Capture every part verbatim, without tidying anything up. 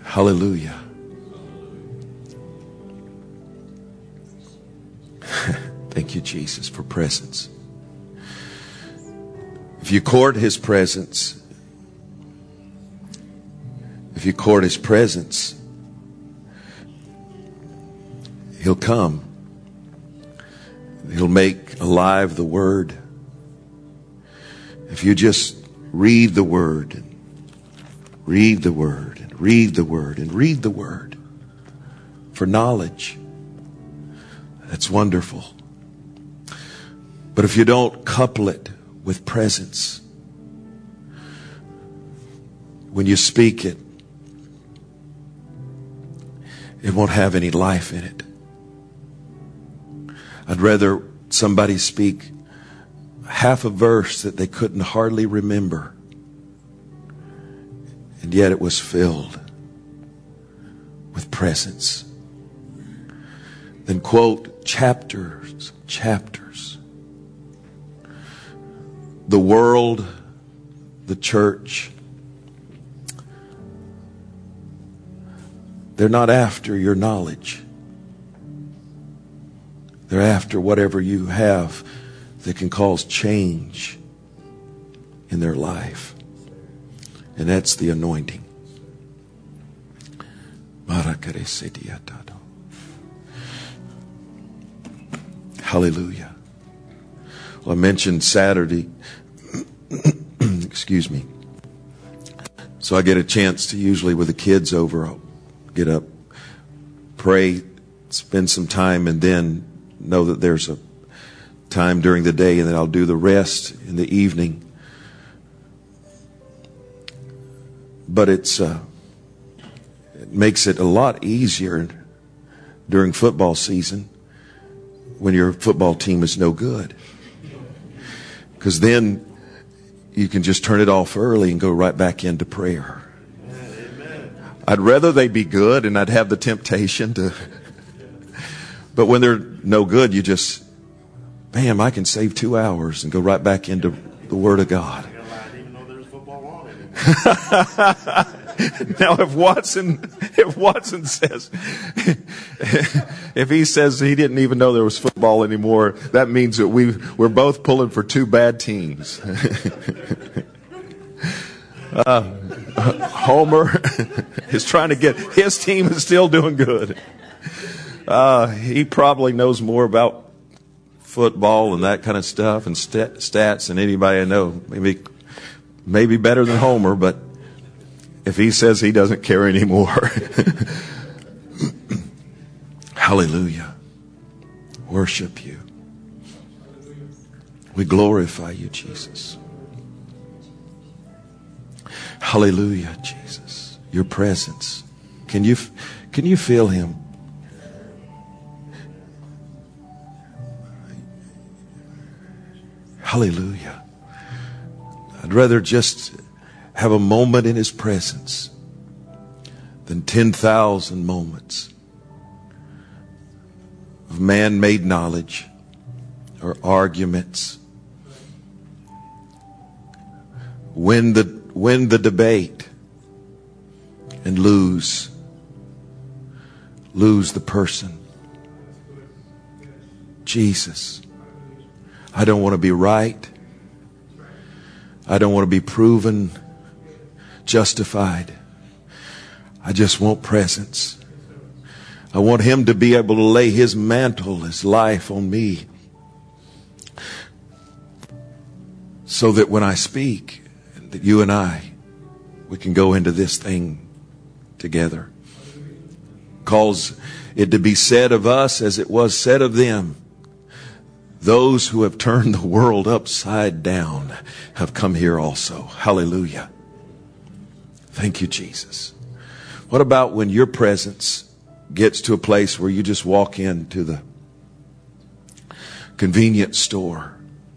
Hallelujah. Thank you, Jesus, for presence. If you court His presence, if you court His presence, He'll come. He'll make alive the Word. If you just read the Word, and read the Word, and read the Word, and read the Word for knowledge, that's wonderful. But if you don't couple it with presence, when you speak it, it won't have any life in it. I'd rather somebody speak half a verse that they couldn't hardly remember, and yet it was filled with presence, than quote chapters, chapters. The world, the church, they're not after your knowledge. They're after whatever you have that can cause change in their life. And that's the anointing. Hallelujah. Well, I mentioned Saturday. Excuse me. So I get a chance to, usually with the kids over, I'll get up, pray, spend some time, and then know that there's a time during the day, and then I'll do the rest in the evening. But it's uh, it makes it a lot easier during football season when your football team is no good, because then you can just turn it off early and go right back into prayer. Amen. I'd rather they be good, and I'd have the temptation to. But when they're no good, you just, bam, I can save two hours and go right back into the Word of God. Now, if Watson, if Watson says, if he says he didn't even know there was football anymore, that means that we we're both pulling for two bad teams. uh, Homer is trying to get his team is still doing good. Uh, he probably knows more about football and that kind of stuff and st- stats than anybody I know. Maybe, maybe better than Homer, but if he says he doesn't care anymore. Hallelujah. Worship you. We glorify you, Jesus. Hallelujah, Jesus. Your presence. Can you, can you feel Him? Hallelujah. I'd rather just have a moment in His presence than ten thousand moments of man-made knowledge or arguments. Win the, win the debate and lose, lose the person. Jesus. I don't want to be right. I don't want to be proven justified. I just want presence. I want Him to be able to lay His mantle, His life on me, so that when I speak, that you and I, we can go into this thing together. Cause it to be said of us as it was said of them. Those who have turned the world upside down have come here also. Hallelujah. Thank you, Jesus. What about when your presence gets to a place where you just walk into the convenience store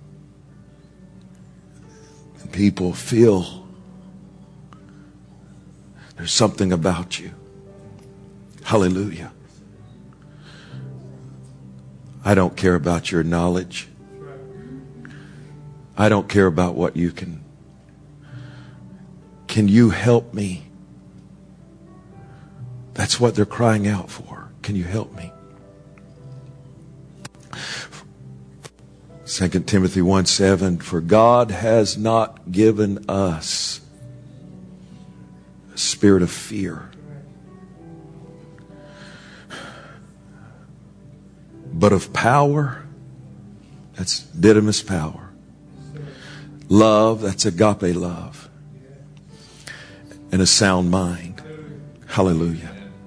and people feel there's something about you. Hallelujah. I don't care about your knowledge. I don't care about what you can. Can you help me That's what they're crying out for. Can you help me? Second Timothy one seven, for God has not given us a spirit of fear, but of power. That's didymus power. Love, that's agape love. And a sound mind. Hallelujah.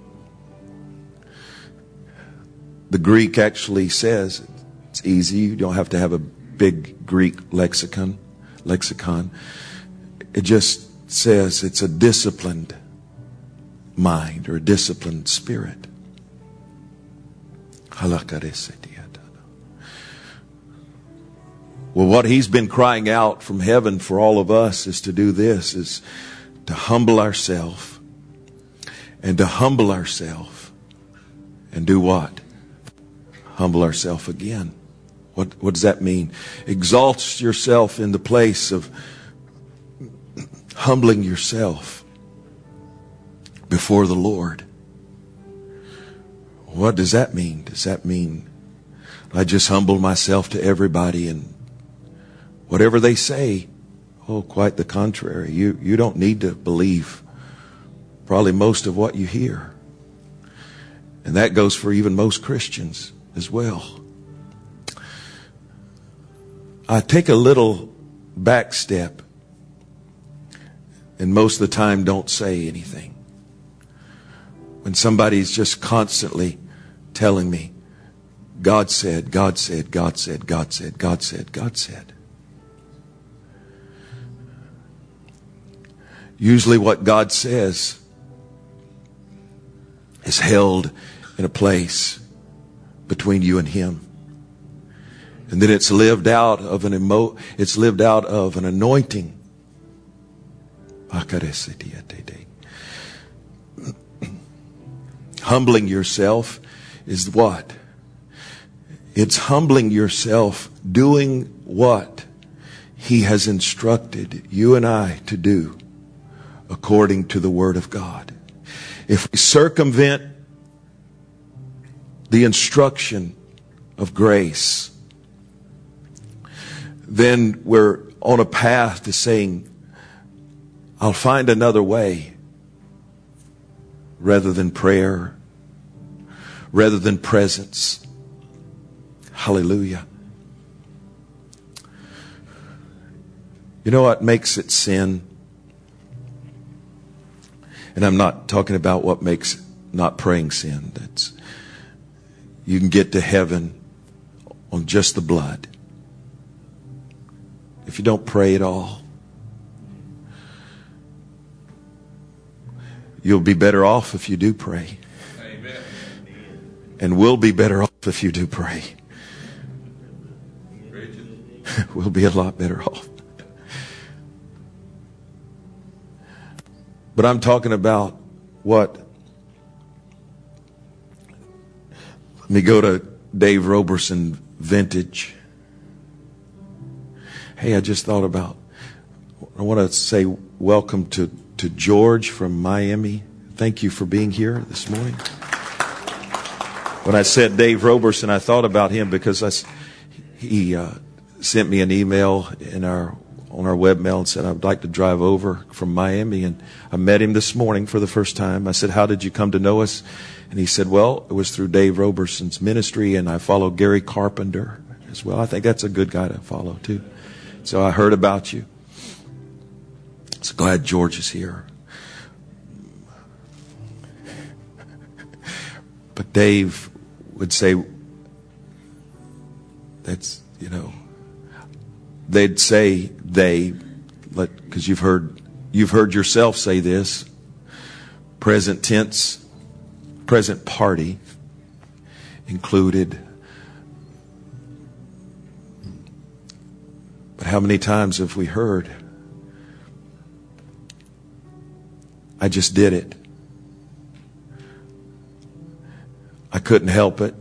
The Greek actually says, it's easy. You don't have to have a big Greek lexicon. Lexicon. It just says it's a disciplined mind or a disciplined spirit. Well, what he's been crying out from heaven for all of us is to do this, is to humble ourselves. And to humble ourselves. And do what? Humble ourselves again. What, what does that mean? Exalt yourself in the place of humbling yourself before the Lord. What does that mean? Does that mean I just humble myself to everybody and whatever they say? Oh, quite the contrary. You, you don't need to believe probably most of what you hear. And that goes for even most Christians as well. I take a little back step and most of the time don't say anything. When somebody's just constantly telling me, God said, God said, God said, God said, God said, God said. Usually what God says is held in a place between you and Him. And then it's lived out of an emo, it's lived out of an anointing. Humbling yourself is what? It's humbling yourself, doing what He has instructed you and I to do according to the Word of God. If we circumvent the instruction of grace, then we're on a path to saying, I'll find another way rather than prayer, rather than presence. Hallelujah. You know what makes it sin? And I'm not talking about what makes not praying sin. That's, you can get to heaven on just the blood. If you don't pray at all, you'll be better off if you do pray. Amen. And we'll be better off if you do pray. We'll be a lot better off. But I'm talking about what? Let me go to Dave Roberson Vintage. Hey, I just thought about, I want to say welcome to, to George from Miami. Thank you for being here this morning. When I said Dave Roberson, I thought about him because I, he uh, sent me an email in our on our webmail and said, I would like to drive over from Miami. And I met him this morning for the first time. I said, how did you come to know us? And he said, well, it was through Dave Roberson's ministry, and I follow Gary Carpenter as well. I think that's a good guy to follow too. So I heard about you. So glad George is here. But Dave would say, that's, you know, they'd say they, because you've heard, you've heard yourself say this, present tense, present party included. But how many times have we heard, I just did it. I couldn't help it.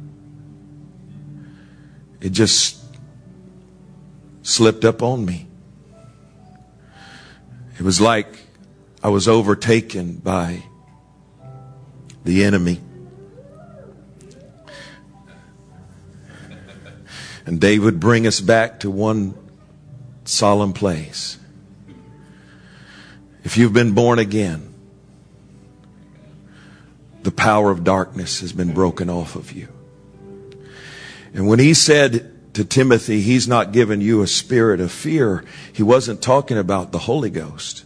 It just slipped up on me. It was like I was overtaken by the enemy. And David would bring us back to one solemn place. If you've been born again, the power of darkness has been broken off of you. And when he said to Timothy, he's not given you a spirit of fear, he wasn't talking about the Holy Ghost.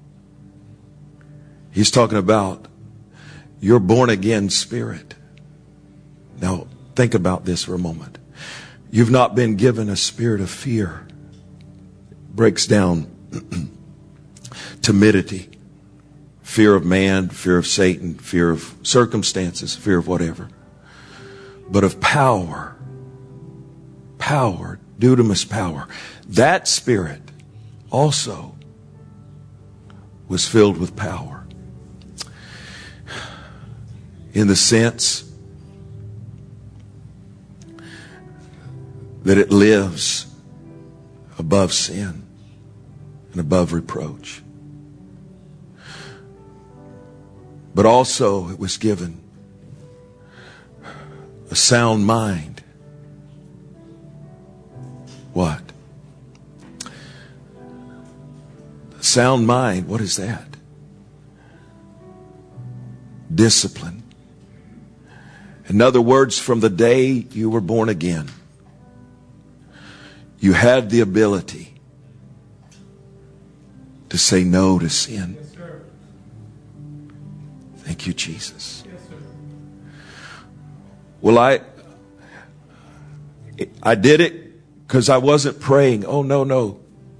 He's talking about your born again spirit. Now, think about this for a moment. You've not been given a spirit of fear. Breaks down timidity, fear of man, fear of Satan, fear of circumstances, fear of whatever. But of power, power, dunamis power. That spirit also was filled with power. In the sense that it lives above sin and above reproach. But also it was given a sound mind. What? A sound mind, what is that? Discipline. In other words, from the day you were born again, you had the ability to say no to sin. Yes, sir. Thank you, Jesus. Yes, sir. Well, I I did it because I wasn't praying. Oh, no, no.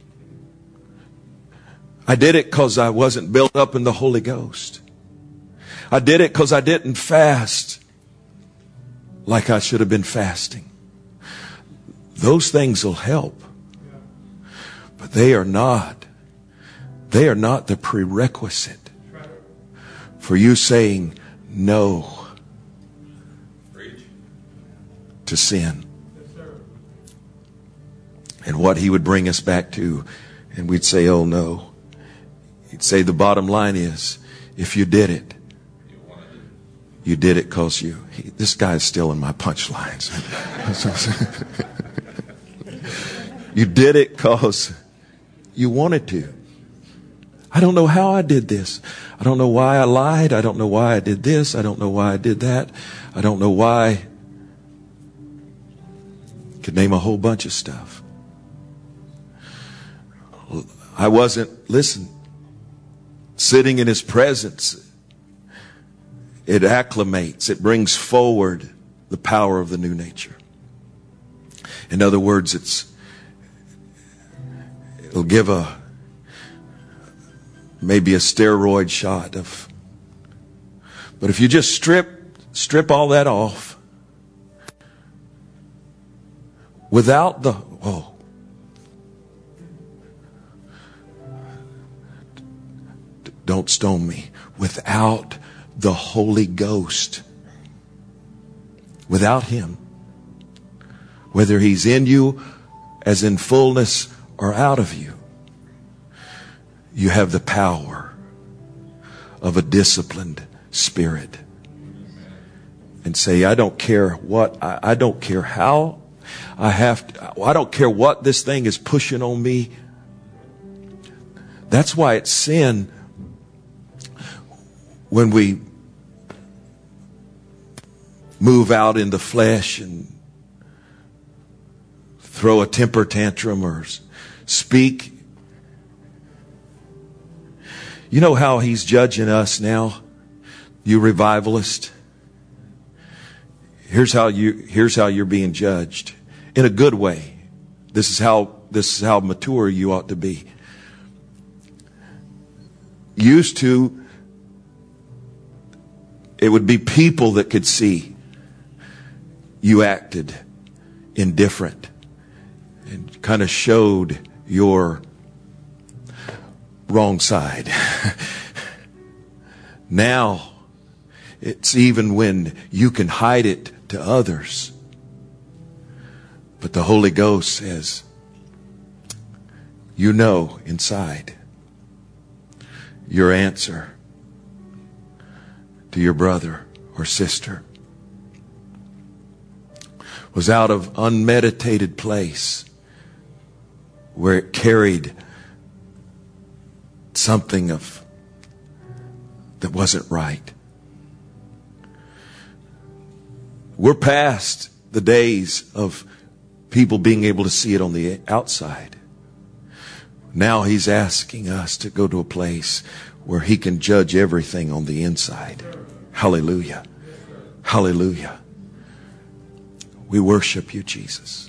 I did it because I wasn't built up in the Holy Ghost. I did it because I didn't fast like I should have been fasting. Those things will help. But they are not. They are not the prerequisite for you saying no to sin. And what he would bring us back to, and we'd say, oh no. He'd say the bottom line is, if you did it, you did it because you, he, this guy's stealing my punchlines. You did it because you wanted to. I don't know how I did this. I don't know why I lied. I don't know why I did this. I don't know why I did that. I don't know why. Could name a whole bunch of stuff. I wasn't, listen, sitting in his presence. It acclimates. It brings forward the power of the new nature. In other words, it's it'll give a maybe a steroid shot of. But if you just strip strip all that off, without the oh, don't stone me. Without the Holy Ghost, without him, whether he's in you as in fullness or out of you, you have the power of a disciplined spirit. And say, I don't care what, I, I don't care how I have to, I don't care what this thing is pushing on me. That's why it's sin when we move out in the flesh and throw a temper tantrum or speak. You know how he's judging us now, you revivalist? Here's how you here's how you're being judged. In a good way. This is how this is how mature you ought to be. Used to, it would be people that could see you acted indifferent and kind of showed your wrong side. Now, it's even when you can hide it to others. But the Holy Ghost says, you know inside your answer to your brother or sister was out of unmeditated place where it carried something of that wasn't right. We're past the days of people being able to see it on the outside. Now He's asking us to go to a place where He can judge everything on the inside. Hallelujah. Hallelujah. We worship You, Jesus.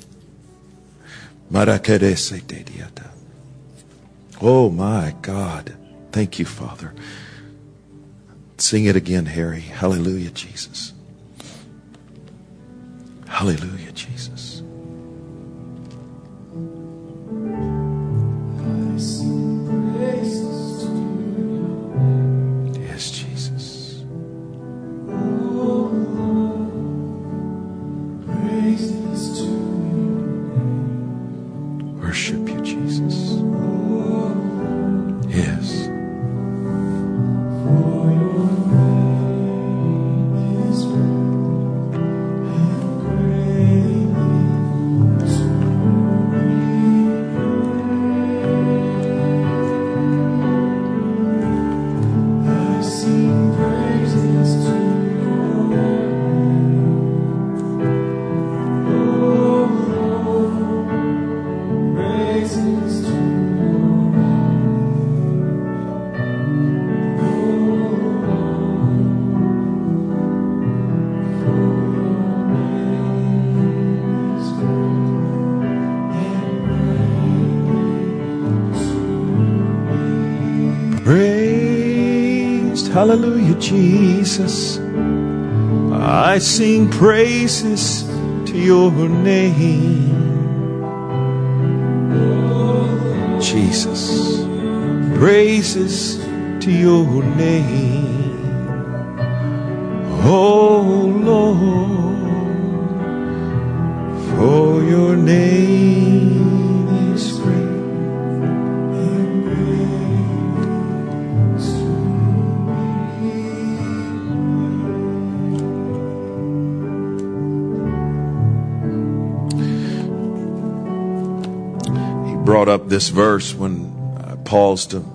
Oh my God. Thank You, Father. Sing it again, Harry. Hallelujah, Jesus. Hallelujah, Jesus. Yes, Jesus. Worship You, Jesus. Yes. Hallelujah, Jesus. I sing praises to Your name. Jesus. Praises to Your name. Oh Lord, for Your name is great. Brought up this verse when I paused to.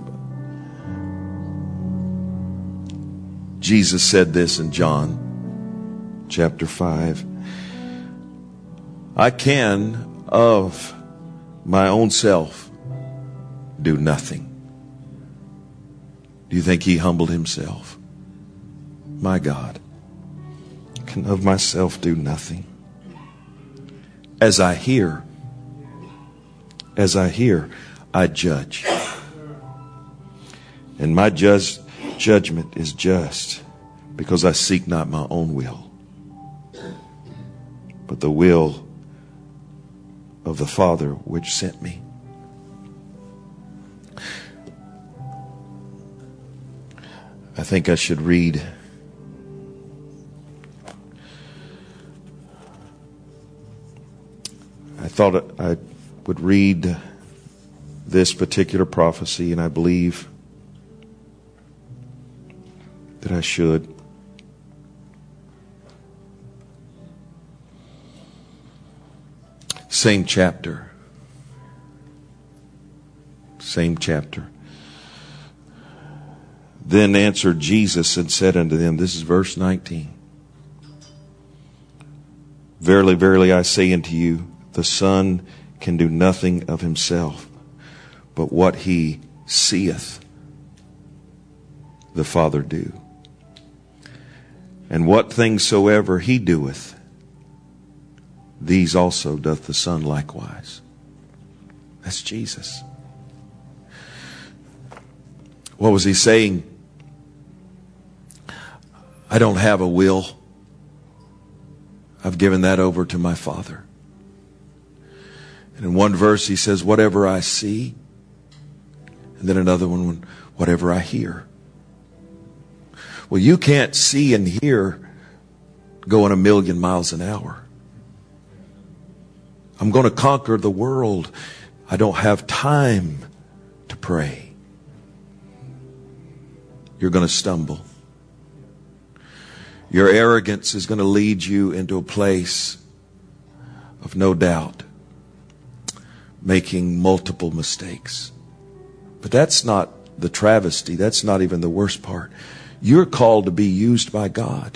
Jesus said this in John chapter five. I can of my own self do nothing. Do you think He humbled Himself? My God, I can of myself do nothing. As I hear, As I hear, I judge. And my judge, judgment is just because I seek not my own will, but the will of the Father which sent me. I think I should read I thought I would read this particular prophecy, and I believe that I should. Same chapter. Same chapter. Then answered Jesus and said unto them, this is verse nineteen. Verily, verily, I say unto you, the Son can do nothing of himself, but what He seeth the Father do. And what things soever He doeth, these also doth the Son likewise. That's Jesus. What was He saying? I don't have a will. I've given that over to my Father. And in one verse He says, whatever I see. And then another one, whatever I hear. Well, you can't see and hear going a million miles an hour. I'm going to conquer the world. I don't have time to pray. You're going to stumble. Your arrogance is going to lead you into a place of no doubt, making multiple mistakes. But that's not the travesty. That's not even the worst part. You're called to be used by God.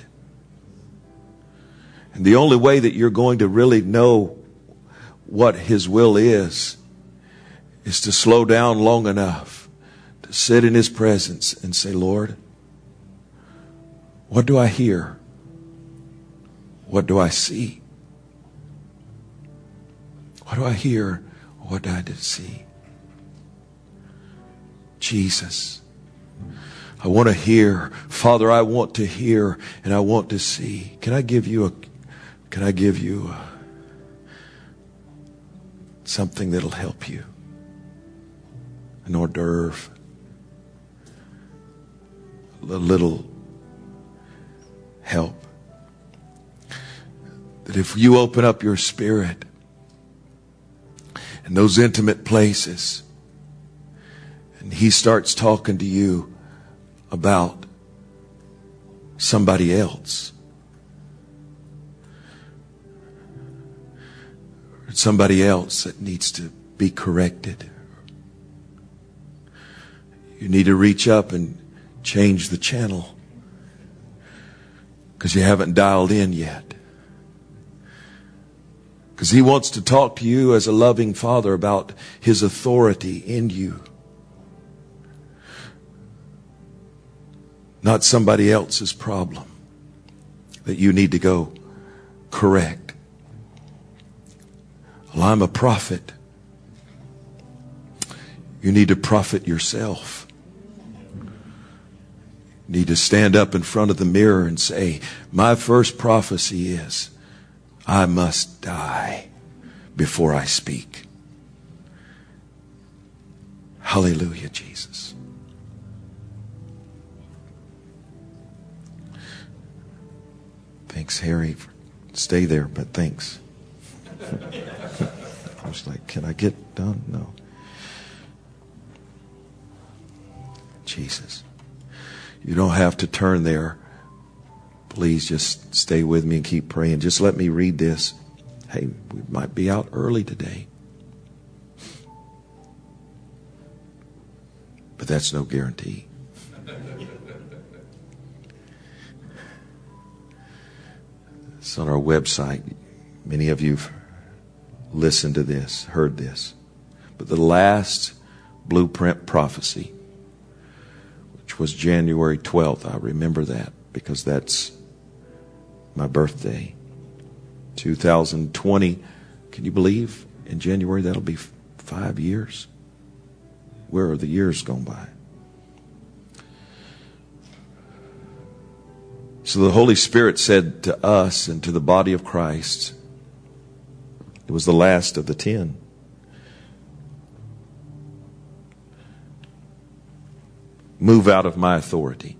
And the only way that you're going to really know what His will is, is to slow down long enough to sit in His presence and say, Lord, what do I hear? What do I see? What do I hear? What do I see? Jesus, I want to hear. Father, I want to hear and I want to see. Can I give you a, can I give you a, something that'll help you? An hors d'oeuvre. A little help. That if you open up your spirit in those intimate places, and He starts talking to you about somebody else, or somebody else that needs to be corrected, you need to reach up and change the channel because you haven't dialed in yet. Because He wants to talk to you as a loving Father about His authority in you. Not somebody else's problem that you need to go correct. Well, I'm a prophet. You need to prophet yourself. You need to stand up in front of the mirror and say, my first prophecy is, I must die before I speak. Hallelujah, Jesus. Thanks, Harry. Stay there, but thanks. I was like, can I get done? No. Jesus. You don't have to turn there. Please just stay with me and keep praying. Just let me read this. Hey, we might be out early today. But that's no guarantee. It's on our website. Many of you have listened to this, heard this. But the last blueprint prophecy, which was January twelfth, I remember that because that's my birthday. two thousand twenty. Can you believe in January that'll be f- five years? Where are the years gone by? So the Holy Spirit said to us and to the body of Christ, it was the last of the ten. Move out of my authority.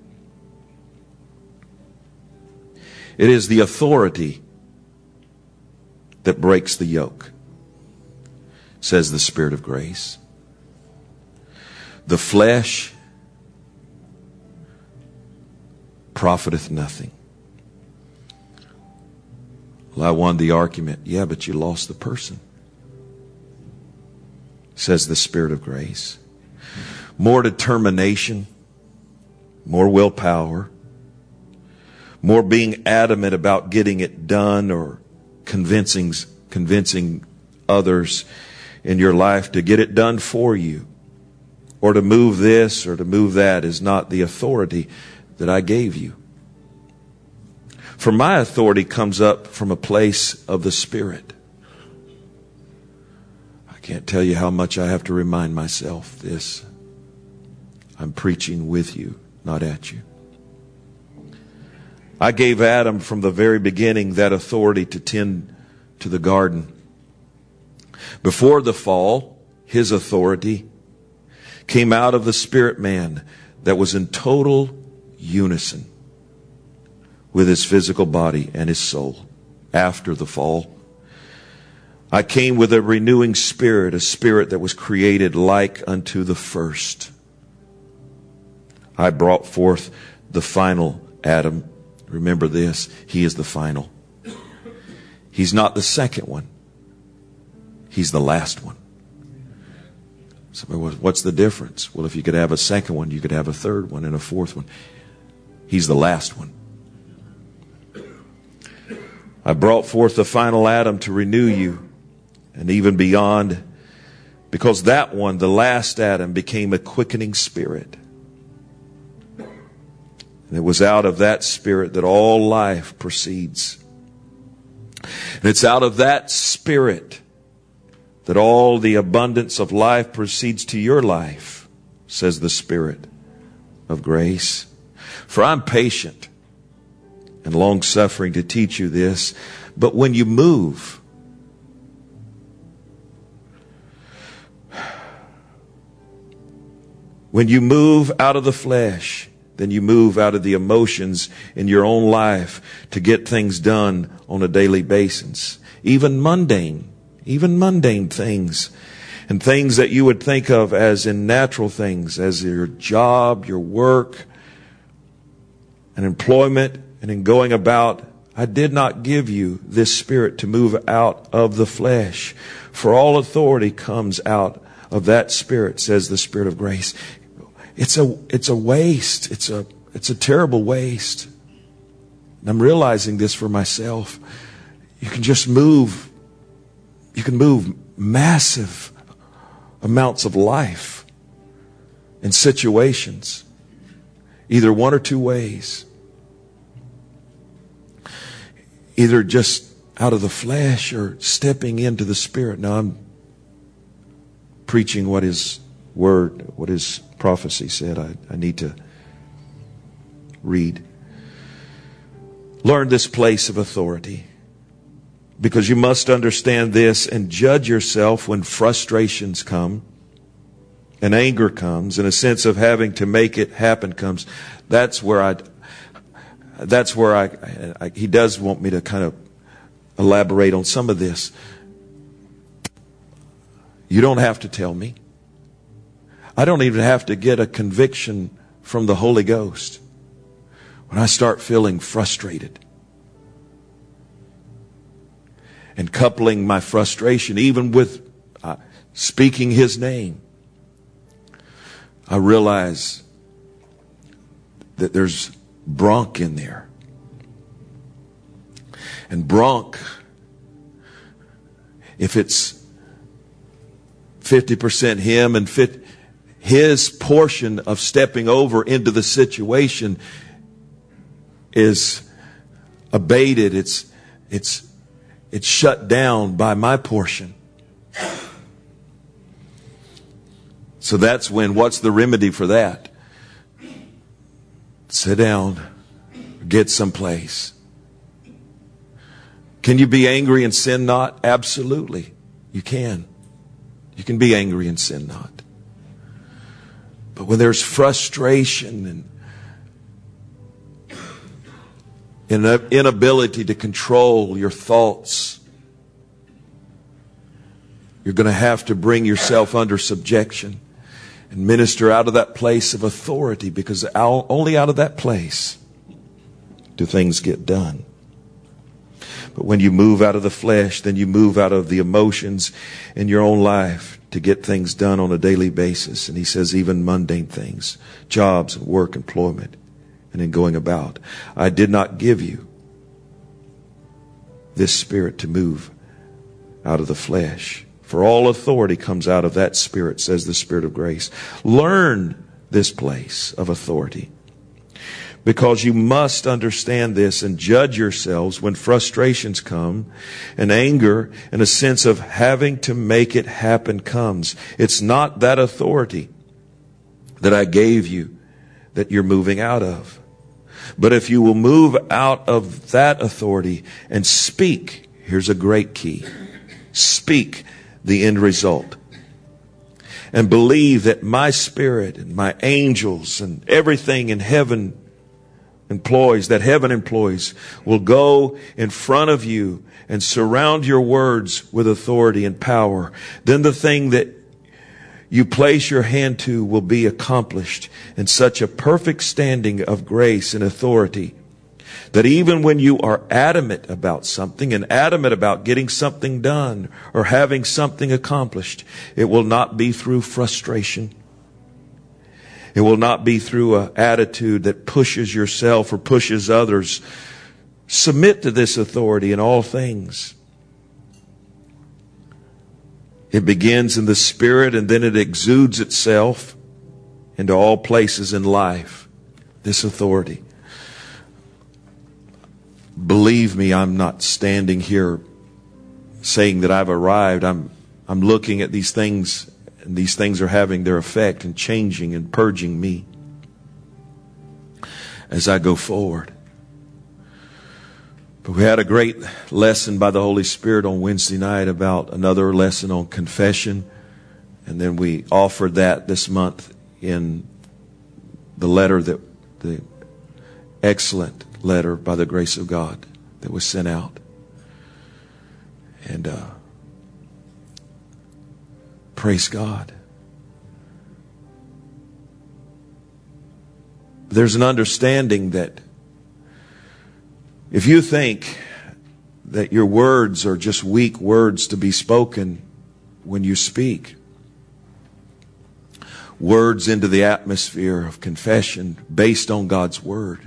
It is the authority that breaks the yoke, says the Spirit of grace. The flesh profiteth nothing. Well, I won the argument. Yeah, but you lost the person, says the Spirit of grace. More determination, more willpower, more being adamant about getting it done or convincing convincing others in your life to get it done for you or to move this or to move that is not the authority that I gave you. For my authority comes up from a place of the Spirit. I can't tell you how much I have to remind myself this. I'm preaching with you, not at you. I gave Adam from the very beginning that authority to tend to the garden. Before the fall, his authority came out of the spirit man that was in total unison with his physical body and his soul. After the fall, I came with a renewing spirit, a spirit that was created like unto the first. I brought forth the final Adam Remember this, He is the final. He's not the second one. He's the last one. So what's the difference? Well, if you could have a second one, you could have a third one and a fourth one. He's the last one. I brought forth the final Adam to renew you, and even beyond, because that one, the last Adam, became a quickening spirit. And it was out of that spirit that all life proceeds. And it's out of that spirit that all the abundance of life proceeds to your life, says the Spirit of grace. For I'm patient and long-suffering to teach you this, but when you move, when you move out of the flesh, then you move out of the emotions in your own life to get things done on a daily basis. Even mundane, even mundane things. And things that you would think of as in natural things, as your job, your work, and employment, and in going about. I did not give you this spirit to move out of the flesh. For all authority comes out of that spirit, says the Spirit of grace. It's a, it's a waste. It's a, it's a terrible waste. And I'm realizing this for myself. You can just move, you can move massive amounts of life and situations, either one or two ways. Either just out of the flesh or stepping into the Spirit. Now I'm preaching what His Word, what His prophecy said. I, I need to read. Learn this place of authority, because you must understand this and judge yourself when frustrations come and anger comes and a sense of having to make it happen comes. That's where I, that's where I, I, he does want me to kind of elaborate on some of this. You don't have to tell me. I don't even have to get a conviction from the Holy Ghost when I start feeling frustrated. And coupling my frustration even with uh, speaking His name, I realize that there's bronch in there. And bronch, if it's fifty percent Him and fifty, His portion of stepping over into the situation is abated. It's, it's, it's shut down by my portion. So that's when, what's the remedy for that? Sit down, get someplace. Can you be angry and sin not? Absolutely, you can. You can be angry and sin not. But when there's frustration and an inability to control your thoughts, you're going to have to bring yourself under subjection and minister out of that place of authority, because only out of that place do things get done. But when you move out of the flesh, then you move out of the emotions in your own life to get things done on a daily basis. And he says even mundane things, jobs and work, employment, and in going about. I did not give you this spirit to move out of the flesh. For all authority comes out of that spirit, says the Spirit of grace. Learn this place of authority, because you must understand this and judge yourselves when frustrations come and anger and a sense of having to make it happen comes. It's not that authority that I gave you that you're moving out of. But if you will move out of that authority and speak, here's a great key. Speak the end result. And believe that my Spirit and my angels and everything in heaven employs, that heaven employs, will go in front of you and surround your words with authority and power. Then the thing that you place your hand to will be accomplished in such a perfect standing of grace and authority That even when you are adamant about something and adamant about getting something done or having something accomplished, it will not be through frustration. It will not be through an attitude that pushes yourself or pushes others. Submit to this authority in all things. It begins in the spirit and then it exudes itself into all places in life. This authority. Believe me, I'm not standing here saying that I've arrived. I'm, I'm looking at these things, and these things are having their effect and changing and purging me as I go forward. But we had a great lesson by the Holy Spirit on Wednesday night about another lesson on confession. And then we offered that this month in the letter that, the excellent letter by the grace of God that was sent out. And uh, praise God. There's an understanding that if you think that your words are just weak words to be spoken when you speak, words into the atmosphere of confession based on God's Word,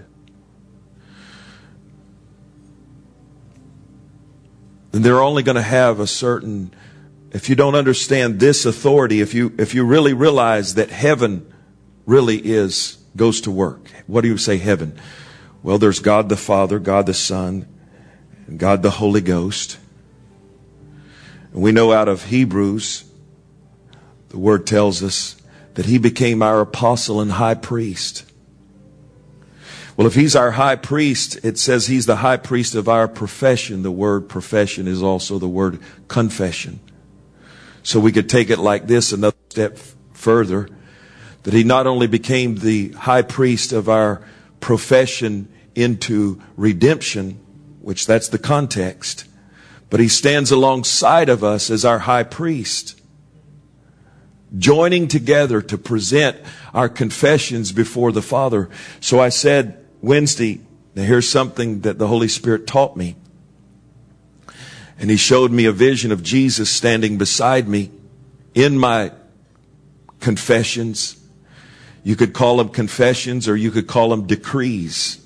then they're only going to have a certain, if you don't understand this authority, if you if you really realize that heaven really is, goes to work. What do you say heaven? Well, there's God the Father, God the Son, and God the Holy Ghost. And we know out of Hebrews, the Word tells us that He became our apostle and high priest. Well, if He's our high priest, it says He's the high priest of our profession. The word profession is also the word confession. So we could take it like this, another step further, that He not only became the high priest of our profession into redemption, which that's the context, but He stands alongside of us as our high priest, joining together to present our confessions before the Father. So I said Wednesday, now here's something that the Holy Spirit taught me. And He showed me a vision of Jesus standing beside me in my confessions. You could call them confessions or you could call them decrees.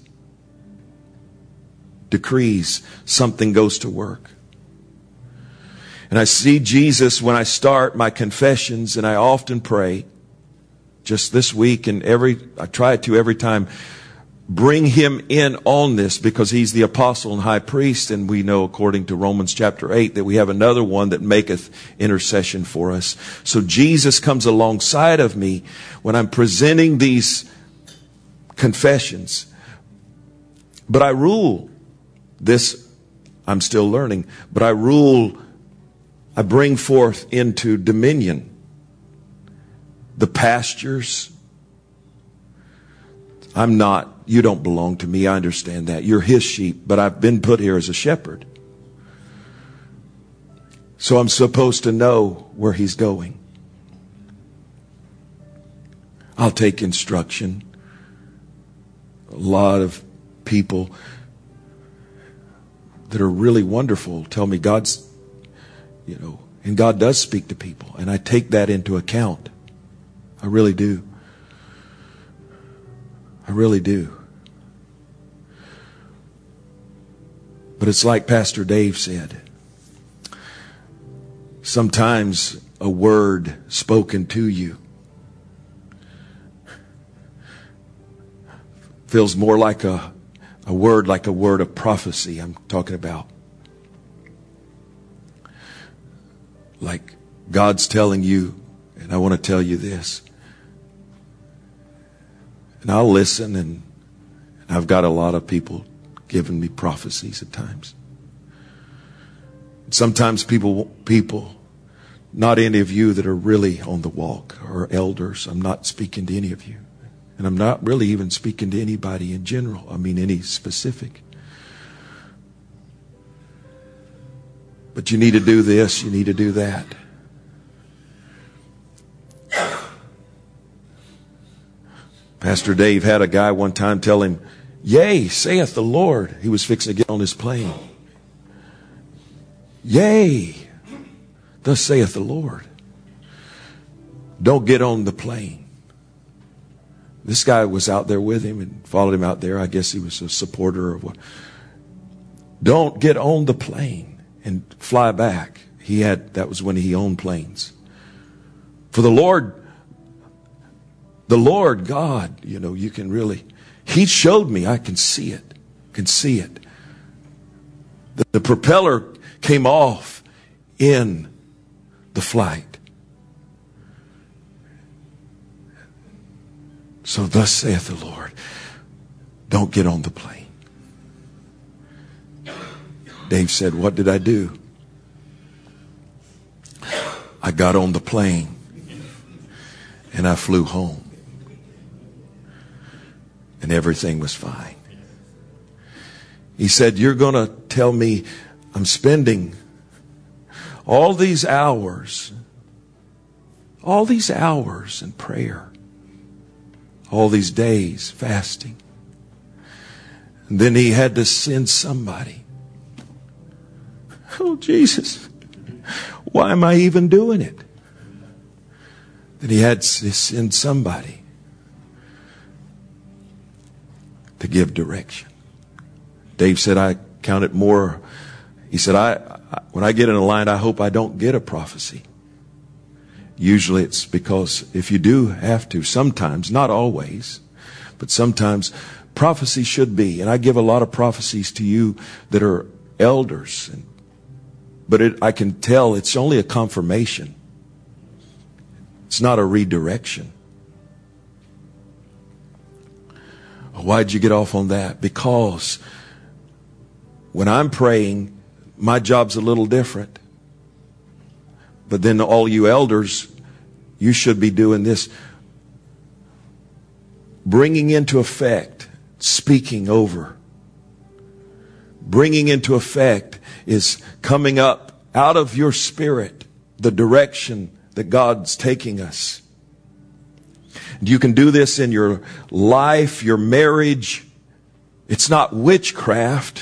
Decrees. Something goes to work. And I see Jesus when I start my confessions, and I often pray, just this week and every, I try to every time, bring Him in on this because He's the apostle and high priest, and we know according to Romans chapter eight that we have another one that maketh intercession for us. So Jesus comes alongside of me when I'm presenting these confessions. But I rule this, I'm still learning, but I rule, I bring forth into dominion the pastures. I'm not, you don't belong to me, I understand that. You're His sheep, but I've been put here as a shepherd. So I'm supposed to know where He's going. I'll take instruction. A lot of people that are really wonderful tell me God's, you know, and God does speak to people. And I take that into account. I really do. I really do. But it's like Pastor Dave said. Sometimes a word spoken to you feels more like a, a word, like a word of prophecy I'm talking about. Like God's telling you, and I want to tell you this. And I'll listen, and, and I've got a lot of people giving me prophecies at times. Sometimes people, people, not any of you that are really on the walk or elders, I'm not speaking to any of you. And I'm not really even speaking to anybody in general. I mean, any specific. But you need to do this, you need to do that. Pastor Dave had a guy one time tell him, Yea, saith the Lord. He was fixing to get on his plane. Yea, thus saith the Lord. Don't get on the plane. This guy was out there with him and followed him out there. I guess he was a supporter of what. Don't get on the plane and fly back. He had, that was when he owned planes. For the Lord, the Lord God, you know, you can really, He showed me, I can see it, can see it. The, the propeller came off in the flight. So thus saith the Lord, don't get on the plane. Dave said, what did I do? I got on the plane and I flew home. And everything was fine. He said, you're going to tell me I'm spending all these hours, all these hours in prayer, all these days fasting. And then he had to send somebody. Oh, Jesus, why am I even doing it? Then he had to send somebody to give direction. Dave said, I count it more. He said, I, I when I get in a line, I hope I don't get a prophecy. Usually it's because if you do have to, sometimes, not always, but sometimes prophecy should be. And I give a lot of prophecies to you that are elders. And, but it, I can tell it's only a confirmation. It's not a redirection. Why'd you get off on that? Because when I'm praying, my job's a little different. But then all you elders, you should be doing this. Bringing into effect, speaking over. Bringing into effect is coming up out of your spirit, the direction that God's taking us. You can do this in your life, your marriage. It's not witchcraft.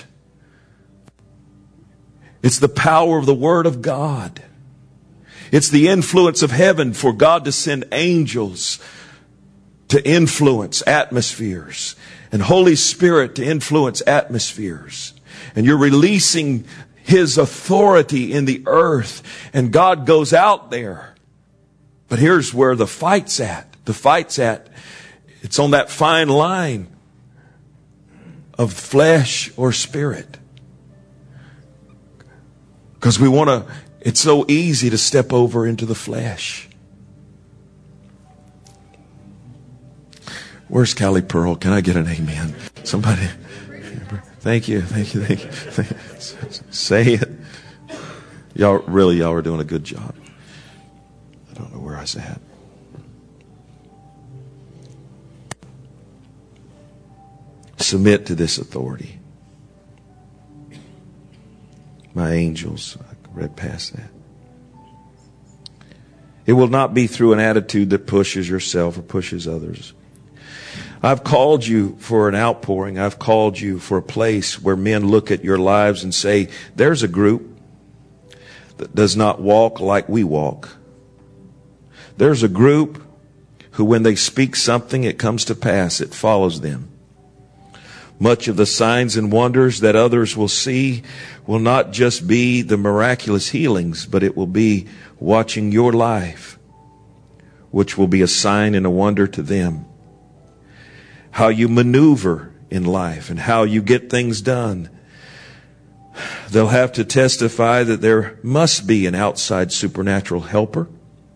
It's the power of the Word of God. It's the influence of heaven for God to send angels to influence atmospheres and Holy Spirit to influence atmospheres. And you're releasing His authority in the earth, and God goes out there. But here's where the fight's at. The fight's at, it's on that fine line of flesh or spirit. Because we want to, it's so easy to step over into the flesh. Where's Callie Pearl? Can I get an amen? Somebody. Thank you. Thank you. Thank you. Thank you. Say it. Y'all, really, y'all are doing a good job. I don't know where I was at. Submit to this authority. My angels, I read past that. It will not be through an attitude that pushes yourself or pushes others. I've called you for an outpouring. I've called you for a place where men look at your lives and say, there's a group that does not walk like we walk. There's a group who, when they speak something, it comes to pass. It follows them. Much of the signs and wonders that others will see will not just be the miraculous healings, but it will be watching your life, which will be a sign and a wonder to them. How you maneuver in life and how you get things done. They'll have to testify that there must be an outside supernatural helper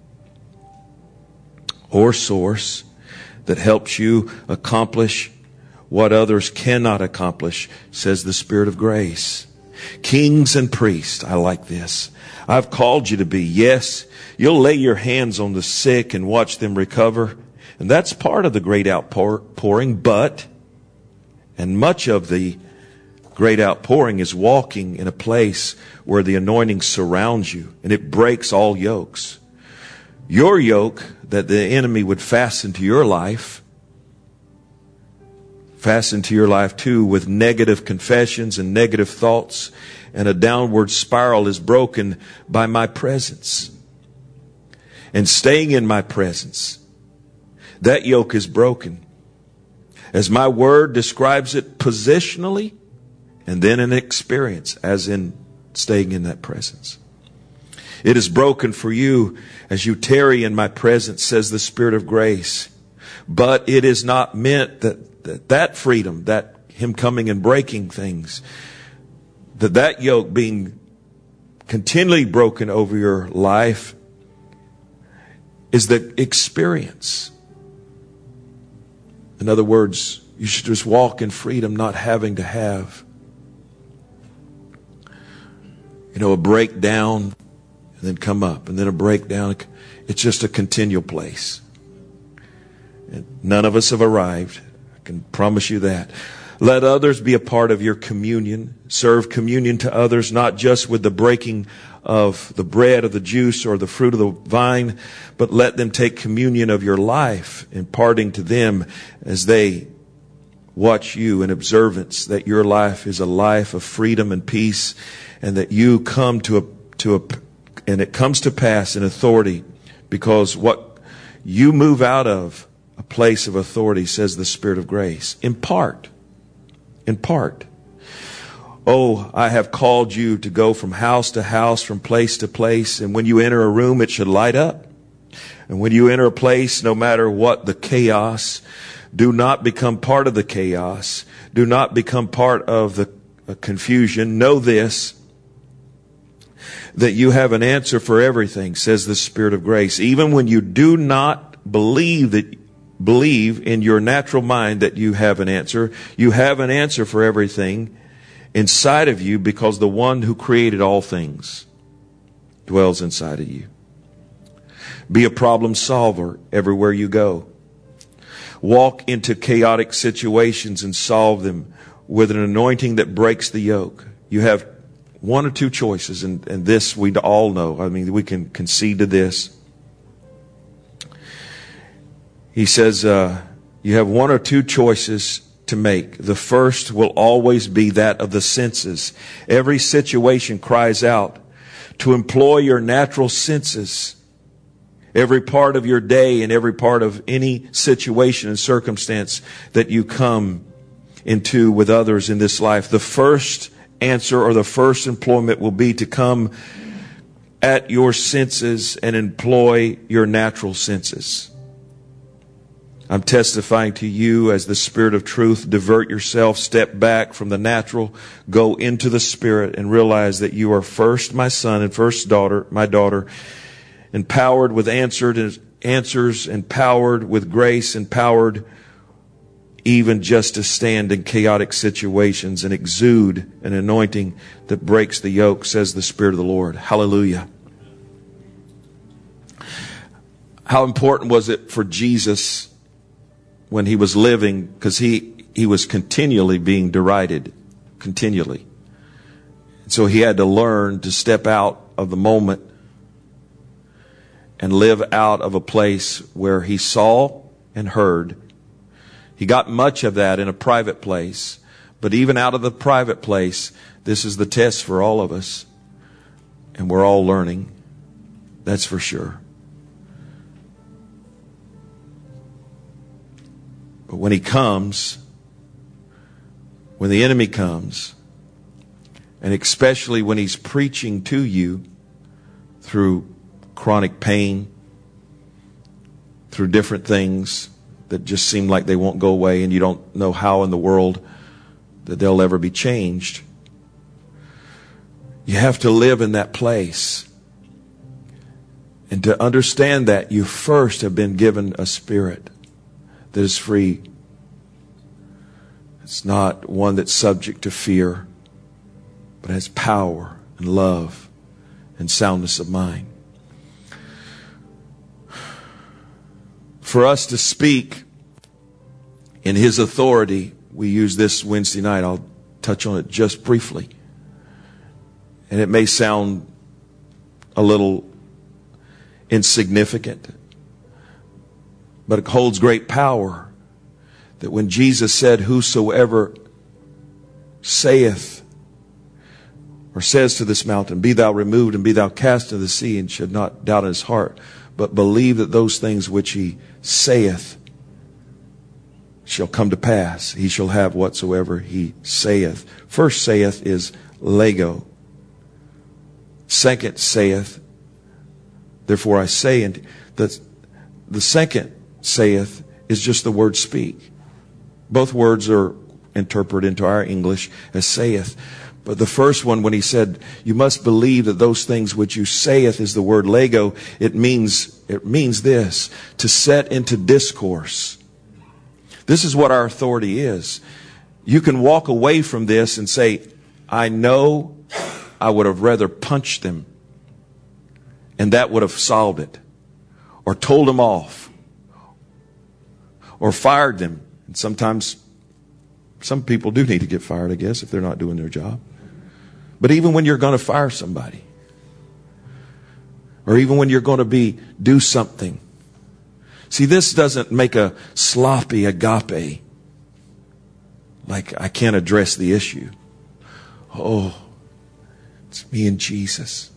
or source that helps you accomplish what others cannot accomplish, says the Spirit of grace. Kings and priests, I like this. I've called you to be. Yes, you'll lay your hands on the sick and watch them recover. And that's part of the great outpouring, but, and much of the great outpouring is walking in a place where the anointing surrounds you and it breaks all yokes. Your yoke that the enemy would fasten to your life fastened to your life too with negative confessions and negative thoughts, and a downward spiral is broken by my presence. And staying in my presence, that yoke is broken. As my word describes it positionally, and then in experience, as in staying in that presence. It is broken for you as you tarry in my presence, says the Spirit of grace. But it is not meant that that, that freedom, that Him coming and breaking things, that that yoke being continually broken over your life is the experience. In other words, you should just walk in freedom, not having to have, you know, a breakdown and then come up and then a breakdown. It's just a continual place. And none of us have arrived. I can promise you that. Let others be a part of your communion. Serve communion to others, not just with the breaking of the bread or the juice or the fruit of the vine, but let them take communion of your life, imparting to them as they watch you in observance that your life is a life of freedom and peace, and that you come to a, to a, and it comes to pass in authority, because what you move out of a place of authority, says the Spirit of grace. Impart. Impart. Oh, I have called you to go from house to house, from place to place. And when you enter a room, it should light up. And when you enter a place, no matter what the chaos, do not become part of the chaos. Do not become part of the confusion. Know this, that you have an answer for everything, says the Spirit of grace. Even when you do not believe that believe in your natural mind that you have an answer, you have an answer for everything inside of you, because the one who created all things dwells inside of you. Be a problem solver everywhere you go. Walk into chaotic situations and solve them with an anointing that breaks the yoke. You have one or two choices, and, and this we all know. I mean, we can concede to this. He says, uh, you have one or two choices to make. The first will always be that of the senses. Every situation cries out to employ your natural senses. Every part of your day and every part of any situation and circumstance that you come into with others in this life. The first answer or the first employment will be to come at your senses and employ your natural senses. I'm testifying to you as the Spirit of truth. Divert yourself, step back from the natural, go into the Spirit, and realize that you are first my son and first daughter, my daughter, empowered with answered answers, empowered with grace, empowered even just to stand in chaotic situations and exude an anointing that breaks the yoke, says the Spirit of the Lord. Hallelujah. How important was it for Jesus when he was living, because he, he was continually being derided, continually. So he had to learn to step out of the moment and live out of a place where he saw and heard. He got much of that in a private place, but even out of the private place, this is the test for all of us, and we're all learning. That's for sure. But when he comes, when the enemy comes, and especially when he's preaching to you through chronic pain, through different things that just seem like they won't go away, and you don't know how in the world that they'll ever be changed, you have to live in that place. And to understand that, you first have been given a spirit that is free. It's not one that's subject to fear, but has power and love and soundness of mind. For us to speak in His authority, we use this Wednesday night. I'll touch on it just briefly. And it may sound a little insignificant, but it holds great power. that when Jesus said, whosoever saith or says to this mountain, be thou removed and be thou cast into the sea, and should not doubt in his heart, but believe that those things which he saith shall come to pass. He shall have whatsoever he saith. First saith is lego. Second saith, therefore I say, and the, the second saith is just the word speak. Both words are interpreted into our English as saith. But the first one, when he said, you must believe that those things which you saith, is the word lego. It means, it means this, to set into discourse. This is what our authority is. You can walk away from this and say, I know I would have rather punched them, and that would have solved it. Or told them off. Or fired them. And sometimes, some people do need to get fired, I guess, if they're not doing their job. But even when you're going to fire somebody, or even when you're going to be do something, see, this doesn't make a sloppy agape, like I can't address the issue. Oh, it's me and Jesus.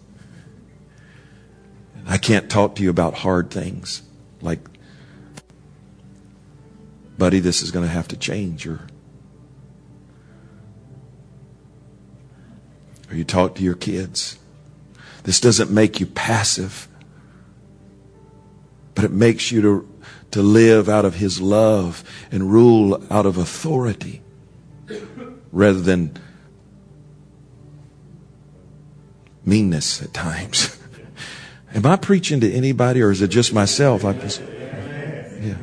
I can't talk to you about hard things, like, buddy, this is going to have to change. Or, or you talk to your kids. This doesn't make you passive, but it makes you to, to live out of his love and rule out of authority rather than meanness at times. Am I preaching to anybody, or is it just myself? I just, yeah.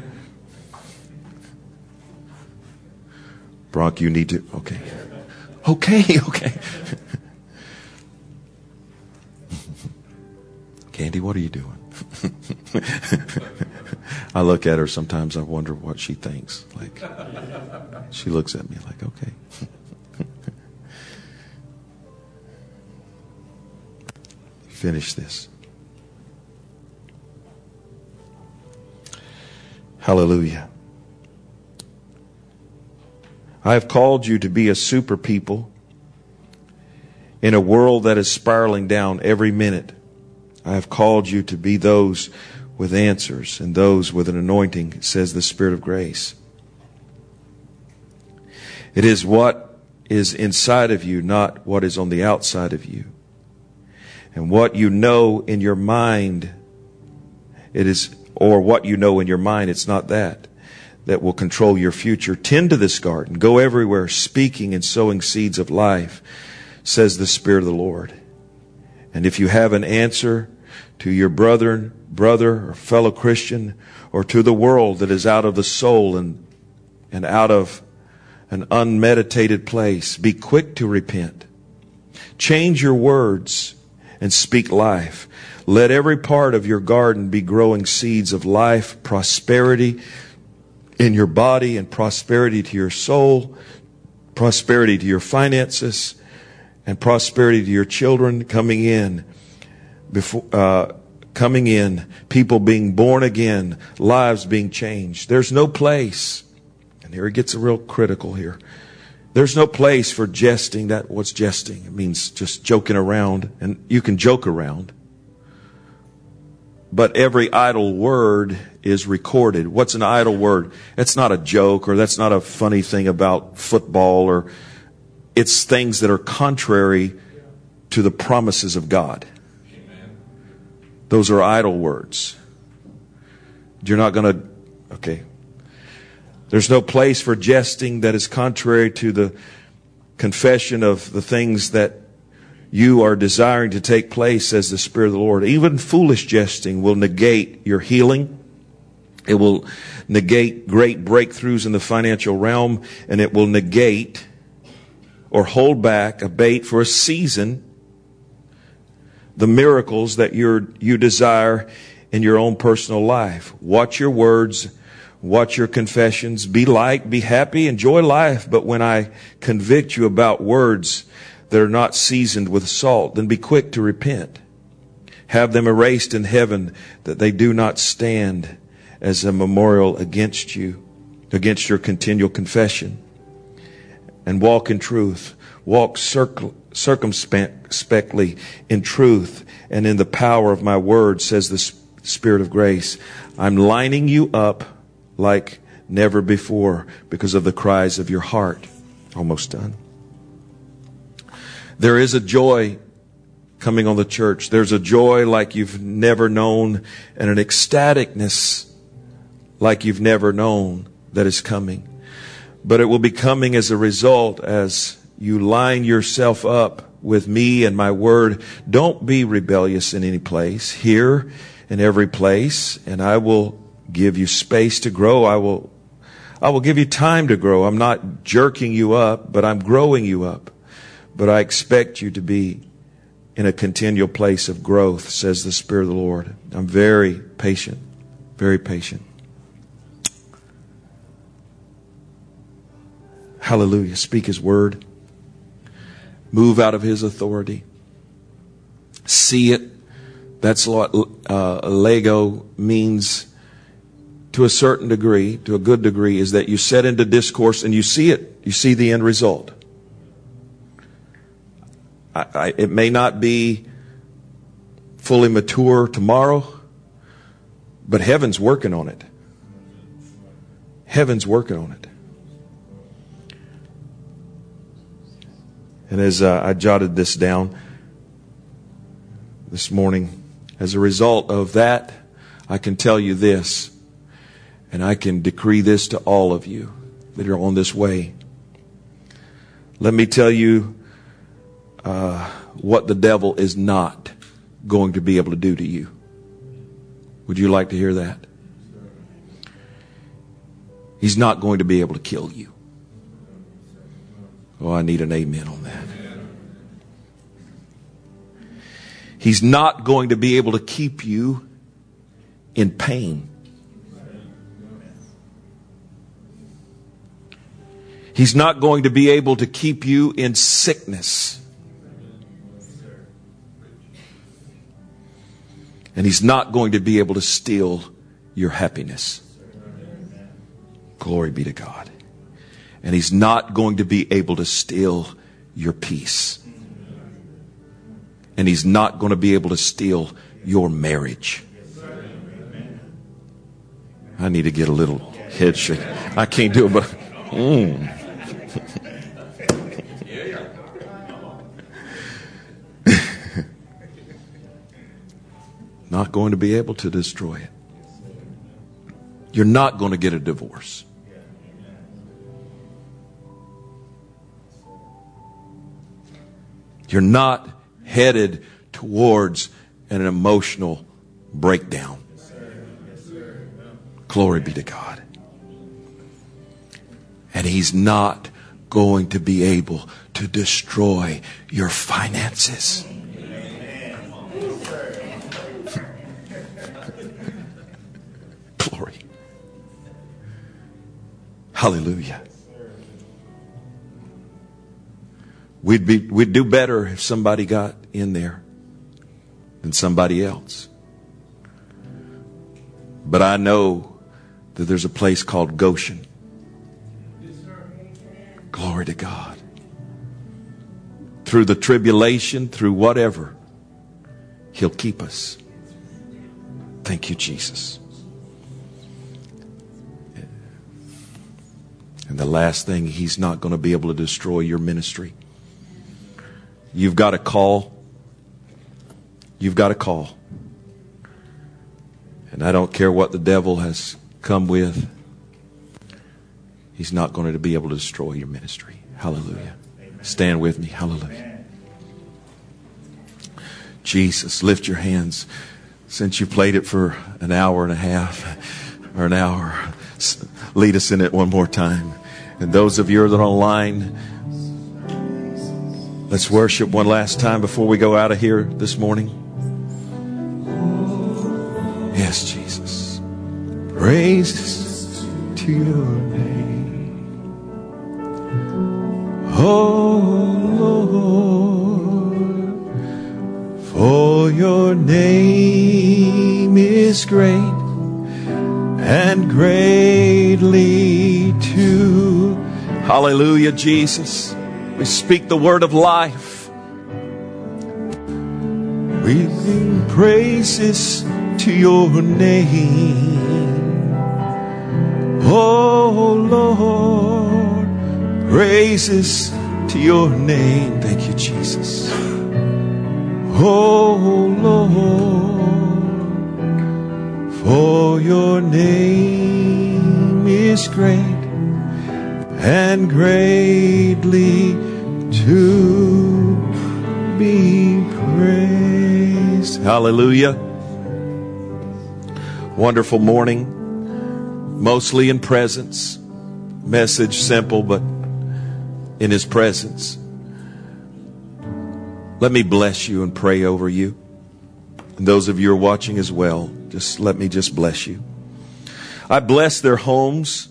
Brock, you need to, okay. Okay, okay. Candy, what are you doing? I look at her sometimes, I wonder what she thinks. Like, she looks at me like, okay. Finish this. Hallelujah. I have called you to be a super people in a world that is spiraling down every minute. I have called you to be those with answers and those with an anointing, says the Spirit of grace. It is what is inside of you, not what is on the outside of you. And what you know in your mind, it is, or what you know in your mind, it's not that that will control your future. Tend to this garden. Go everywhere speaking and sowing seeds of life, says the Spirit of the Lord. And if you have an answer to your brother, brother or fellow Christian, or to the world that is out of the soul and, and out of an unmeditated place, be quick to repent. Change your words and speak life. Let every part of your garden be growing seeds of life, prosperity in your body, and prosperity to your soul, prosperity to your finances, and prosperity to your children coming in, before uh, coming in, people being born again, lives being changed. There's no place, and here it gets real critical here. There's no place for jesting. That what's jesting? It means just joking around, and you can joke around. But every idle word is recorded. What's an idle word? That's not a joke, or that's not a funny thing about football, or it's things that are contrary to the promises of God. Amen. Those are idle words. You're not going to, okay. There's no place for jesting that is contrary to the confession of the things that you are desiring to take place, says the Spirit of the Lord. Even foolish jesting will negate your healing. It will negate great breakthroughs in the financial realm, and it will negate or hold back, abate for a season, the miracles that you're, you desire in your own personal life. Watch your words. Watch your confessions. Be light, be happy, enjoy life. But when I convict you about words that are not seasoned with salt, then be quick to repent. Have them erased in heaven, that they do not stand as a memorial against you. against your continual confession. And walk in truth. Walk circ- circumspectly in truth and in the power of my word, says the Spirit of grace. I'm lining you up like never before because of the cries of your heart. Almost done. There is a joy coming on the church. There's a joy like you've never known, and an ecstaticness like you've never known that is coming. But it will be coming as a result as you line yourself up with me and my word. Don't be rebellious in any place. Here in every place, and I will give you space to grow. I will I will give you time to grow. I'm not jerking you up, but I'm growing you up. But I expect you to be in a continual place of growth, says the Spirit of the Lord. I'm very patient, very patient. Hallelujah. Speak His word. Move out of His authority. See it. That's what uh, Lego means to a certain degree, to a good degree, is that you set into discourse and you see it. You see the end result. I, I, it may not be fully mature tomorrow, but heaven's working on it. Heaven's working on it. And as uh, I jotted this down this morning, as a result of that, I can tell you this, and I can decree this to all of you that are on this way. Let me tell you uh, what the devil is not going to be able to do to you. Would you like to hear that? He's not going to be able to kill you. Oh, I need an amen on that. He's not going to be able to keep you in pain. He's not going to be able to keep you in sickness. And He's not going to be able to steal your happiness. Glory be to God. And He's not going to be able to steal your peace. And He's not going to be able to steal your marriage. I need to get a little head shake. I can't do it, but mm. Not going to be able to destroy it. You're not going to get a divorce. You're not headed towards an emotional breakdown. Glory be to God. And He's not going to be able to destroy your finances. Glory. Hallelujah. We'd be, we'd do better if somebody got in there than somebody else. But I know that there's a place called Goshen. Glory to God. Through the tribulation, through whatever, He'll keep us. Thank you, Jesus. And the last thing, He's not going to be able to destroy your ministry. You've got a call. You've got a call. And I don't care what the devil has come with. He's not going to be able to destroy your ministry. Hallelujah. Stand with me. Hallelujah. Jesus, lift your hands. Since you played it for an hour and a half or an hour, lead us in it one more time. And those of you that are online, let's worship one last time before we go out of here this morning. Yes, Jesus. Praises to your name. Oh Lord, for your name is great and greatly to. Hallelujah, Jesus. We speak the word of life. We sing praises to your name. Oh Lord, praises to your name. Thank you, Jesus. Oh Lord, for your name is great and greatly to be praised. Hallelujah. Wonderful morning, mostly in presence. Message simple, but in His presence. Let me bless you and pray over you. And those of you who are watching as well, just let me just bless you. I bless their homes.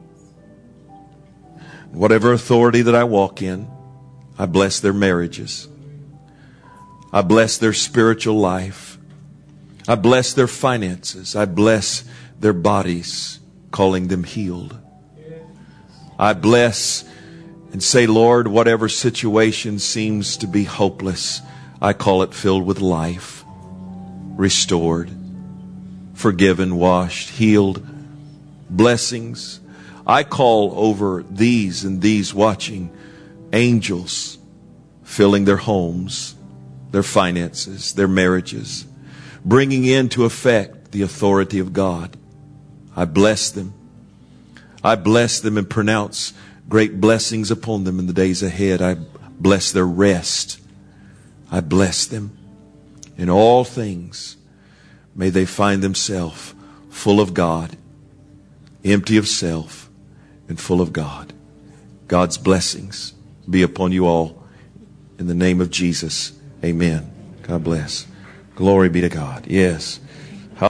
Whatever authority that I walk in, I bless their marriages. I bless their spiritual life. I bless their finances. I bless their bodies, calling them healed. I bless and say, Lord, whatever situation seems to be hopeless, I call it filled with life, restored, forgiven, washed, healed, blessings. I call over these and these watching angels filling their homes, their finances, their marriages, bringing into effect the authority of God. I bless them. I bless them and pronounce great blessings upon them in the days ahead. I bless their rest. I bless them in all things. May they find themselves full of God, empty of self, and full of God. God's blessings be upon you all in the name of Jesus. Amen. God bless. Glory be to God. Yes.